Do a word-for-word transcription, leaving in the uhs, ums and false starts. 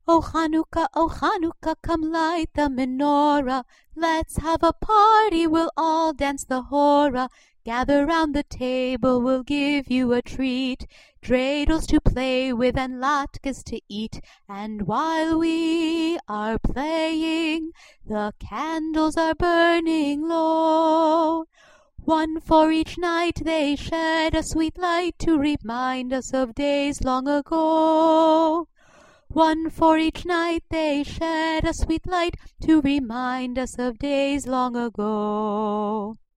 O Chanukah, O Chanukah, come light the menorah. Let's have a party, we'll all dance the hora. Gather round the table, we'll give you a treat. Dreidels to play with and latkes to eat. And while we are playing, the candles are burning low. One for each night they shed a sweet light to remind us of days long ago. One for each night they shed a sweet light to remind us of days long ago.